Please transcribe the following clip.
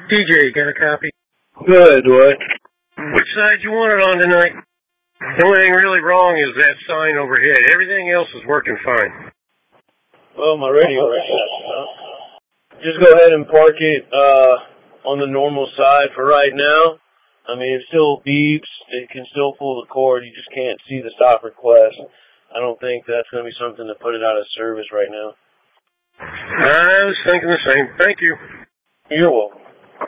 DJ, got a copy? Good, what? Which side you want it on tonight? The only thing really wrong is that sign overhead. Everything else is working fine. Well, my radio just go ahead and park it on the normal side for right now. I mean, it still beeps. It can still pull the cord. You just can't see the stop request. I don't think that's going to be something to put it out of service right now. I was thinking the same. Thank you. You're welcome.